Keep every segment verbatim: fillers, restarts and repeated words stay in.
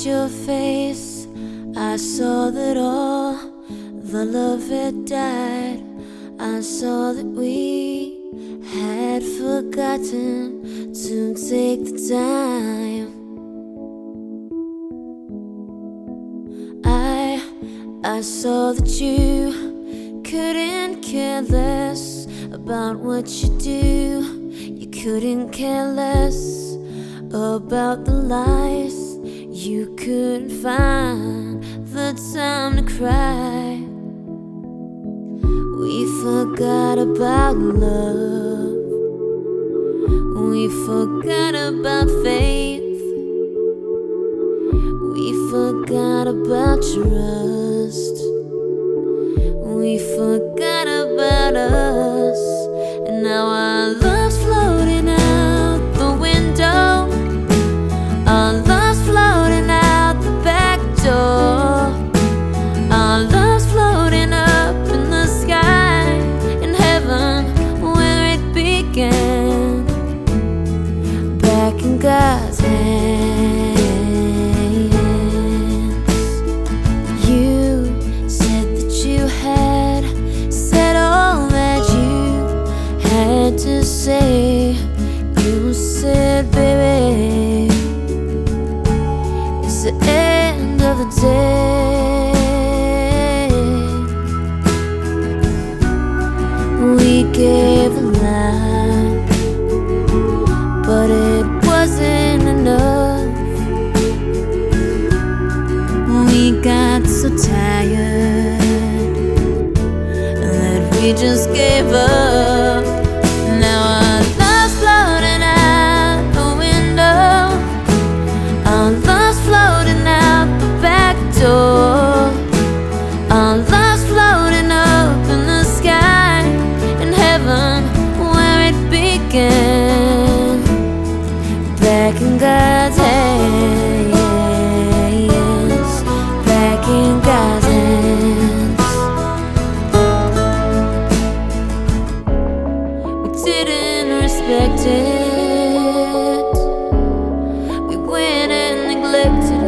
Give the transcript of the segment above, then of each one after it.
your face, I saw that all the love had died. I saw that we had forgotten to take the time. I, I saw that you couldn't care less about what you do. You couldn't care less about the lies. You couldn't find the time to cry. We forgot about love. We forgot about faith. We forgot about trust. We forgot about us. And now our love's floating out the window. Our love's floating out the back door. Our love's floating up in the sky, in heaven where it began, back in God's hands. You said that you had said all that you had to say. You said, baby, it's the end of the day. We gave a lot, but it wasn't enough. We got so tired that we just gave up. Now our love's floating out the window. Our love's floating out the back door. Our love's floating up in the sky, in heaven where it began, back in God's hands, back in God's hands. We didn't respect it. We went and neglected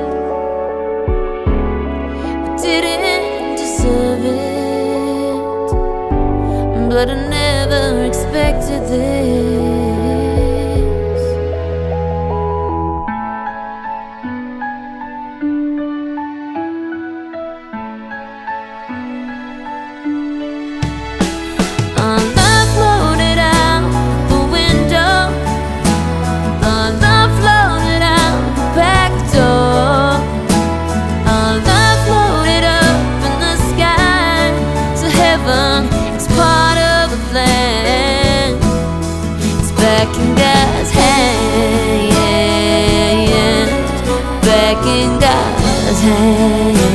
it. We didn't deserve it, but I never expected this. Our love floated out the window. Our love floated out the back door. Our love floated up in the sky to heaven. It's part of the plan. It's back in God's hands, back in God's hands.